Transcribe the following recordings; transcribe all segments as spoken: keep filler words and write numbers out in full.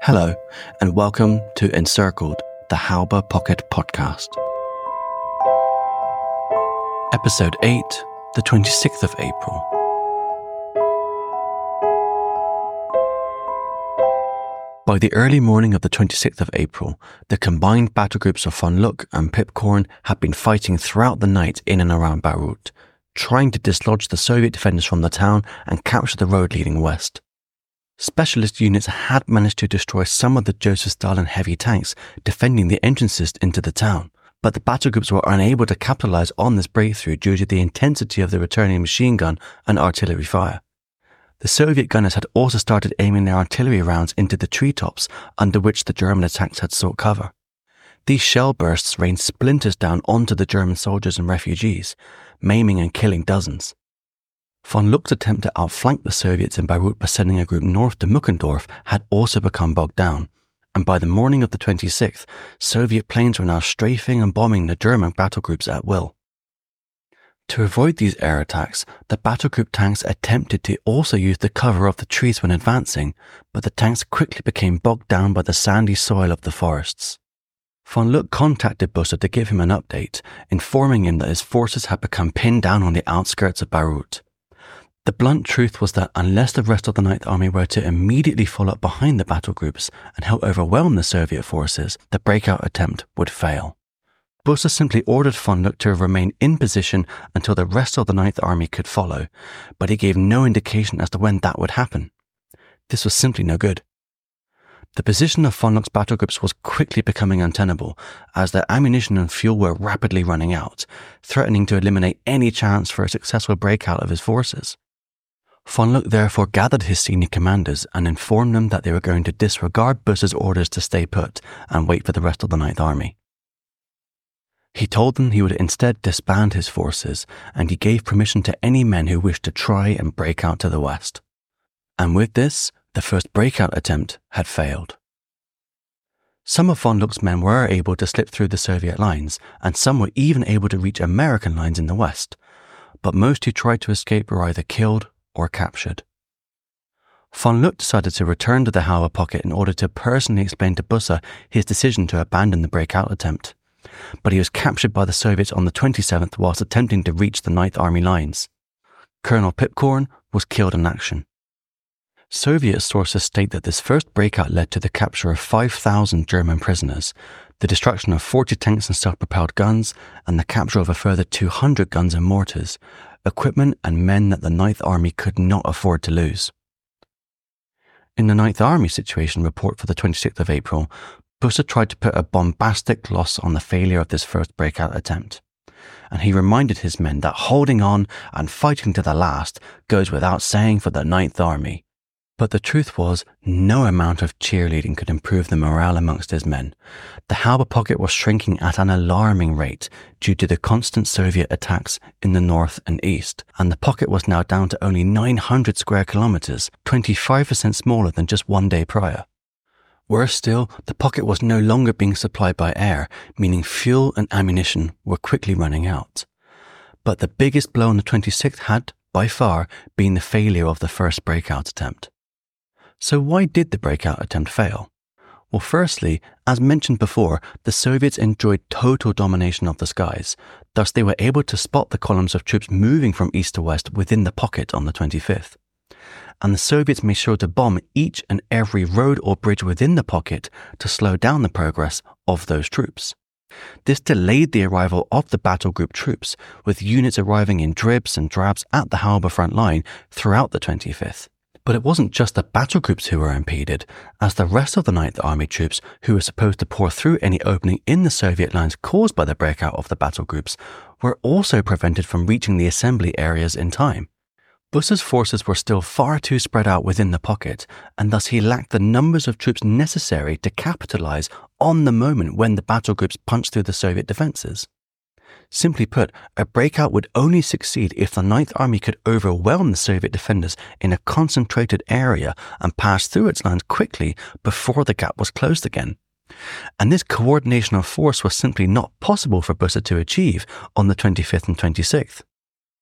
Hello, and welcome to Encircled, the Halber Pocket Podcast. Episode eight, the twenty-sixth of April. By the early morning of the twenty-sixth of April, the combined battle groups of Von Luck and Pipcorn had been fighting throughout the night in and around Beirut, trying to dislodge the Soviet defenders from the town and capture the road leading west. Specialist units had managed to destroy some of the Joseph Stalin heavy tanks defending the entrances into the town, but the battle groups were unable to capitalize on this breakthrough due to the intensity of the returning machine gun and artillery fire. The Soviet gunners had also started aiming their artillery rounds into the treetops under which the German attacks had sought cover. These shell bursts rained splinters down onto the German soldiers and refugees, maiming and killing dozens. Von Luck's attempt to outflank the Soviets in Beirut by sending a group north to Muckendorf had also become bogged down, and by the morning of the twenty-sixth, Soviet planes were now strafing and bombing the German battle groups at will. To avoid these air attacks, the battle group tanks attempted to also use the cover of the trees when advancing, but the tanks quickly became bogged down by the sandy soil of the forests. Von Luck contacted Busse to give him an update, informing him that his forces had become pinned down on the outskirts of Beirut. The blunt truth was that unless the rest of the Ninth Army were to immediately follow up behind the battle groups and help overwhelm the Soviet forces, the breakout attempt would fail. Busse simply ordered Von Luck to remain in position until the rest of the Ninth Army could follow, but he gave no indication as to when that would happen. This was simply no good. The position of Von Luck's battle groups was quickly becoming untenable as their ammunition and fuel were rapidly running out, threatening to eliminate any chance for a successful breakout of his forces. Von Luck therefore gathered his senior commanders and informed them that they were going to disregard Busse's orders to stay put and wait for the rest of the Ninth Army. He told them he would instead disband his forces, and he gave permission to any men who wished to try and break out to the west. And with this, the first breakout attempt had failed. Some of Von Luck's men were able to slip through the Soviet lines, and some were even able to reach American lines in the west, but most who tried to escape were either killed or captured. Von Luck decided to return to the Halber Pocket in order to personally explain to Busse his decision to abandon the breakout attempt, but he was captured by the Soviets on the twenty-seventh whilst attempting to reach the Ninth Army lines. Colonel Pipcorn was killed in action. Soviet sources state that this first breakout led to the capture of five thousand German prisoners, the destruction of forty tanks and self-propelled guns, and the capture of a further two hundred guns and mortars, equipment and men that the Ninth Army could not afford to lose. In the Ninth Army situation report for the twenty-sixth of April, Busse tried to put a bombastic gloss on the failure of this first breakout attempt, and he reminded his men that holding on and fighting to the last goes without saying for the Ninth Army. But the truth was, no amount of cheerleading could improve the morale amongst his men. The Halber Pocket was shrinking at an alarming rate due to the constant Soviet attacks in the north and east, and the pocket was now down to only nine hundred square kilometers, twenty-five percent smaller than just one day prior. Worse still, the pocket was no longer being supplied by air, meaning fuel and ammunition were quickly running out. But the biggest blow on the twenty-sixth had, by far, been the failure of the first breakout attempt. So why did the breakout attempt fail? Well, firstly, as mentioned before, the Soviets enjoyed total domination of the skies, thus they were able to spot the columns of troops moving from east to west within the pocket on the twenty-fifth. And the Soviets made sure to bomb each and every road or bridge within the pocket to slow down the progress of those troops. This delayed the arrival of the battle group troops, with units arriving in dribs and drabs at the Halber front line throughout the twenty-fifth. But it wasn't just the battle groups who were impeded, as the rest of the Ninth Army troops who were supposed to pour through any opening in the Soviet lines caused by the breakout of the battle groups were also prevented from reaching the assembly areas in time. Busse's forces were still far too spread out within the pocket, and thus he lacked the numbers of troops necessary to capitalize on the moment when the battle groups punched through the Soviet defenses. Simply put, a breakout would only succeed if the Ninth Army could overwhelm the Soviet defenders in a concentrated area and pass through its lines quickly before the gap was closed again. And this coordination of force was simply not possible for Busse to achieve on the twenty-fifth and twenty-sixth.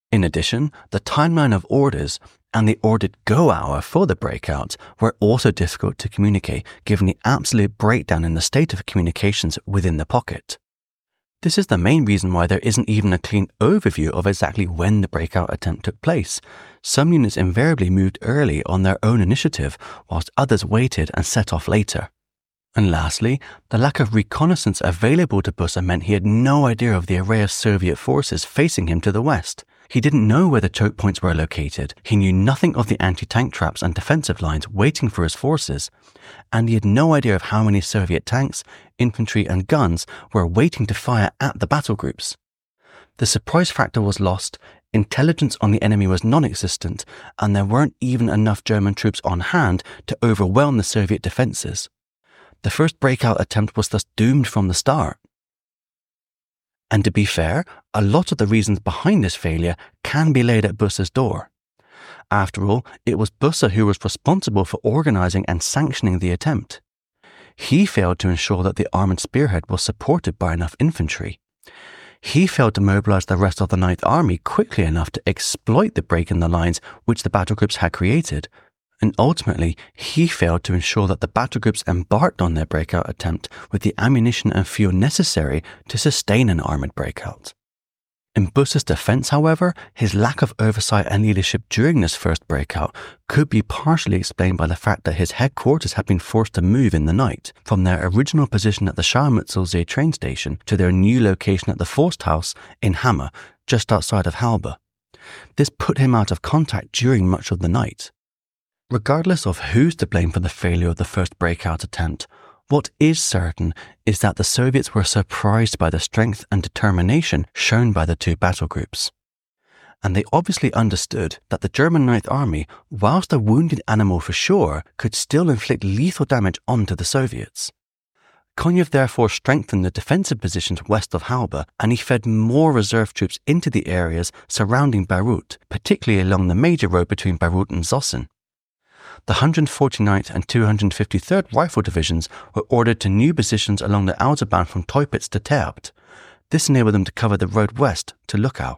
In addition, the timeline of orders and the ordered go hour for the breakout were also difficult to communicate given the absolute breakdown in the state of communications within the pocket. This is the main reason why there isn't even a clean overview of exactly when the breakout attempt took place. Some units invariably moved early on their own initiative, whilst others waited and set off later. And lastly, the lack of reconnaissance available to Busse meant he had no idea of the array of Soviet forces facing him to the west. He didn't know where the choke points were located, he knew nothing of the anti-tank traps and defensive lines waiting for his forces, and he had no idea of how many Soviet tanks, infantry and guns were waiting to fire at the battle groups. The surprise factor was lost, intelligence on the enemy was non-existent, and there weren't even enough German troops on hand to overwhelm the Soviet defences. The first breakout attempt was thus doomed from the start. And to be fair, a lot of the reasons behind this failure can be laid at Busse's door. After all, it was Busse who was responsible for organising and sanctioning the attempt. He failed to ensure that the armoured spearhead was supported by enough infantry. He failed to mobilise the rest of the Ninth Army quickly enough to exploit the break in the lines which the battle groups had created. And ultimately, he failed to ensure that the battle groups embarked on their breakout attempt with the ammunition and fuel necessary to sustain an armoured breakout. In Busse's defence, however, his lack of oversight and leadership during this first breakout could be partially explained by the fact that his headquarters had been forced to move in the night from their original position at the Scharmützelzee train station to their new location at the Forsthaus in Hammer, just outside of Halbe. This put him out of contact during much of the night. Regardless of who's to blame for the failure of the first breakout attempt, what is certain is that the Soviets were surprised by the strength and determination shown by the two battle groups. And they obviously understood that the German Ninth Army, whilst a wounded animal for sure, could still inflict lethal damage onto the Soviets. Konev therefore strengthened the defensive positions west of Halbe, and he fed more reserve troops into the areas surrounding Bayreuth, particularly along the major road between Bayreuth and Zossen. The one hundred forty-ninth and two hundred fifty-third Rifle Divisions were ordered to new positions along the Autobahn from Teupitz to Terpt. This enabled them to cover the road west to Luckau.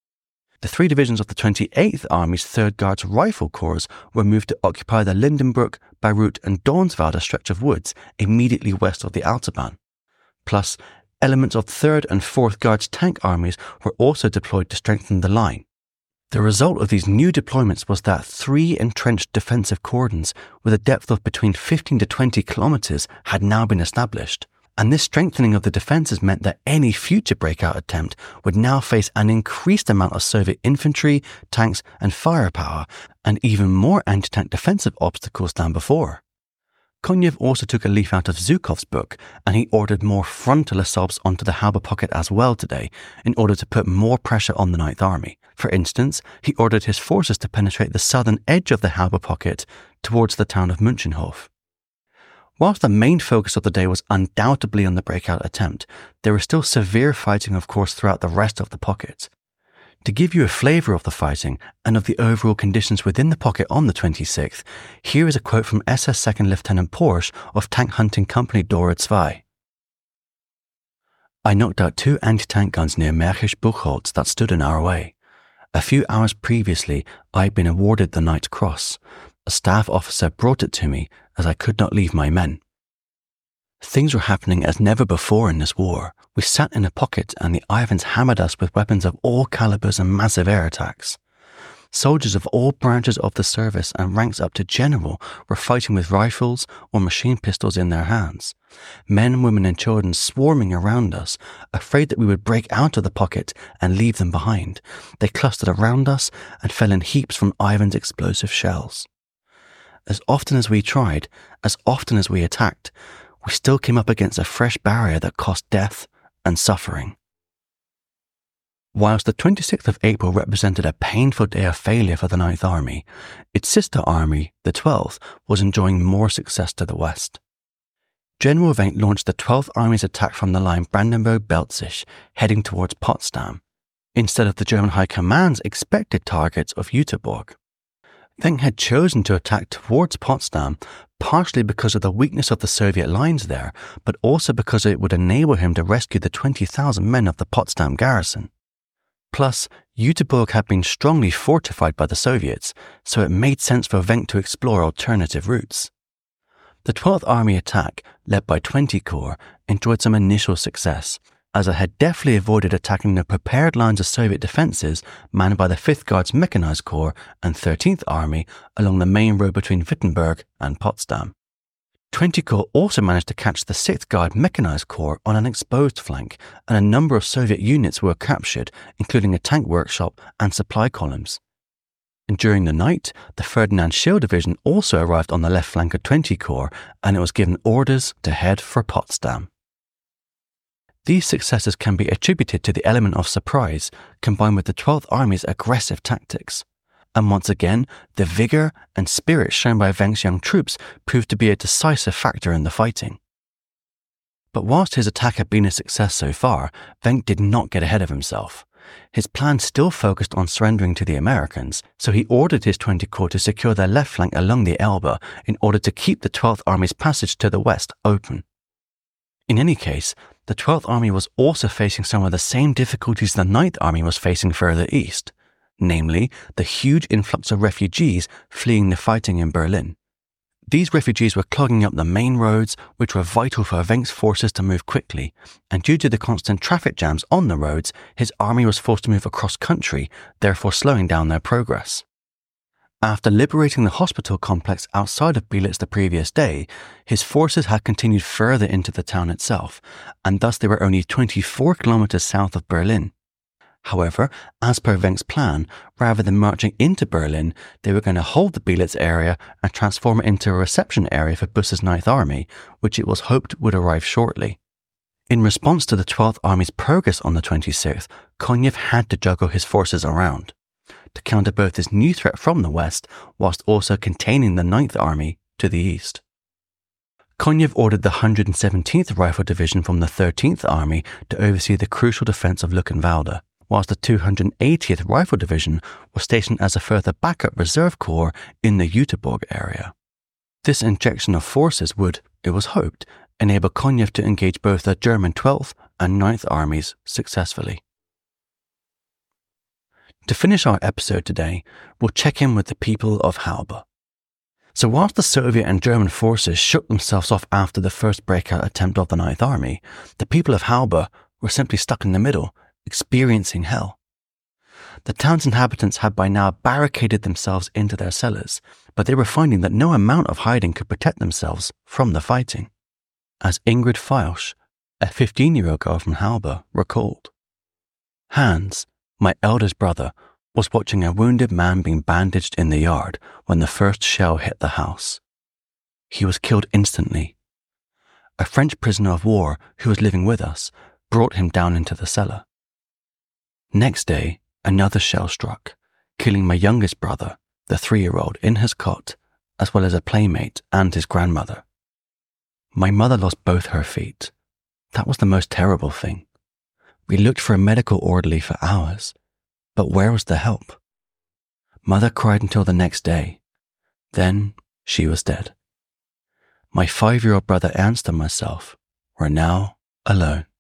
The three divisions of the twenty-eighth Army's third Guards Rifle Corps were moved to occupy the Lindenbruck, Bayreuth and Dornswalder stretch of woods immediately west of the Autobahn. Plus, elements of third and fourth Guards Tank Armies were also deployed to strengthen the line. The result of these new deployments was that three entrenched defensive cordons with a depth of between fifteen to twenty kilometres had now been established, and this strengthening of the defences meant that any future breakout attempt would now face an increased amount of Soviet infantry, tanks and firepower, and even more anti-tank defensive obstacles than before. Konev also took a leaf out of Zhukov's book, and he ordered more frontal assaults onto the Halbe pocket as well today, in order to put more pressure on the Ninth Army. For instance, he ordered his forces to penetrate the southern edge of the Halbe pocket towards the town of Münchenhof. Whilst the main focus of the day was undoubtedly on the breakout attempt, there was still severe fighting, of course, throughout the rest of the pocket. To give you a flavour of the fighting and of the overall conditions within the pocket on the twenty-sixth, here is a quote from S S Second Lieutenant Porsche of Tank Hunting Company Dora two. I knocked out two anti-tank guns near Märkisch Buchholz that stood in our way. A few hours previously, I had been awarded the Knight's Cross. A staff officer brought it to me as I could not leave my men. Things were happening as never before in this war. We sat in a pocket and the Ivans hammered us with weapons of all calibers and massive air attacks. Soldiers of all branches of the service and ranks up to general were fighting with rifles or machine pistols in their hands. Men, women and children swarming around us, afraid that we would break out of the pocket and leave them behind. They clustered around us and fell in heaps from Ivan's explosive shells. As often as we tried, as often as we attacked, we still came up against a fresh barrier that cost death and suffering. Whilst the twenty-sixth of April represented a painful day of failure for the Ninth Army, its sister army, the twelfth, was enjoying more success to the west. General Wenck launched the twelfth Army's attack from the line Brandenburg-Belzig, heading towards Potsdam, instead of the German High Command's expected targets of Jüterbog. Wenck had chosen to attack towards Potsdam partially because of the weakness of the Soviet lines there, but also because it would enable him to rescue the twenty thousand men of the Potsdam garrison. Plus, Göteborg had been strongly fortified by the Soviets, so it made sense for Wenck to explore alternative routes. The twelfth Army attack, led by twenty Corps, enjoyed some initial success, as it had deftly avoided attacking the prepared lines of Soviet defences manned by the fifth Guards Mechanized Corps and thirteenth Army along the main road between Wittenberg and Potsdam. twenty Corps also managed to catch the sixth Guard Mechanized Corps on an exposed flank, and a number of Soviet units were captured, including a tank workshop and supply columns. And during the night, the Ferdinand Schill Division also arrived on the left flank of twenty Corps, and it was given orders to head for Potsdam. These successes can be attributed to the element of surprise, combined with the twelfth Army's aggressive tactics. And once again, the vigour and spirit shown by Wenck's young troops proved to be a decisive factor in the fighting. But whilst his attack had been a success so far, Wenck did not get ahead of himself. His plan still focused on surrendering to the Americans, so he ordered his twenty Corps to secure their left flank along the Elbe in order to keep the twelfth Army's passage to the west open. In any case, the twelfth Army was also facing some of the same difficulties the ninth Army was facing further east, namely the huge influx of refugees fleeing the fighting in Berlin. These refugees were clogging up the main roads, which were vital for Wenck's forces to move quickly, and due to the constant traffic jams on the roads, his army was forced to move across country, therefore slowing down their progress. After liberating the hospital complex outside of Belitz the previous day, his forces had continued further into the town itself, and thus they were only twenty-four kilometers south of Berlin. However, as per Wenck's plan, rather than marching into Berlin, they were going to hold the Belitz area and transform it into a reception area for Buss's ninth Army, which it was hoped would arrive shortly. In response to the twelfth Army's progress on the twenty-sixth, Konev had to juggle his forces around, to counter both this new threat from the west, whilst also containing the ninth Army to the east. Konev ordered the one hundred seventeenth Rifle Division from the thirteenth Army to oversee the crucial defence of Luckenwalde, whilst the two hundred eightieth Rifle Division was stationed as a further backup reserve corps in the Göteborg area. This injection of forces would, it was hoped, enable Konev to engage both the German twelfth and ninth Armies successfully. To finish our episode today, we'll check in with the people of Halbe. So whilst the Soviet and German forces shook themselves off after the first breakout attempt of the ninth Army, the people of Halbe were simply stuck in the middle, experiencing hell. The town's inhabitants had by now barricaded themselves into their cellars, but they were finding that no amount of hiding could protect themselves from the fighting. As Ingrid Feusch, a fifteen-year-old girl from Halbe, recalled, Hans, my eldest brother, was watching a wounded man being bandaged in the yard when the first shell hit the house. He was killed instantly. A French prisoner of war who was living with us brought him down into the cellar. Next day, another shell struck, killing my youngest brother, the three-year-old, in his cot, as well as a playmate and his grandmother. My mother lost both her feet. That was the most terrible thing. We looked for a medical orderly for hours, but where was the help? Mother cried until the next day. Then she was dead. My five-year-old brother Ernst and myself were now alone.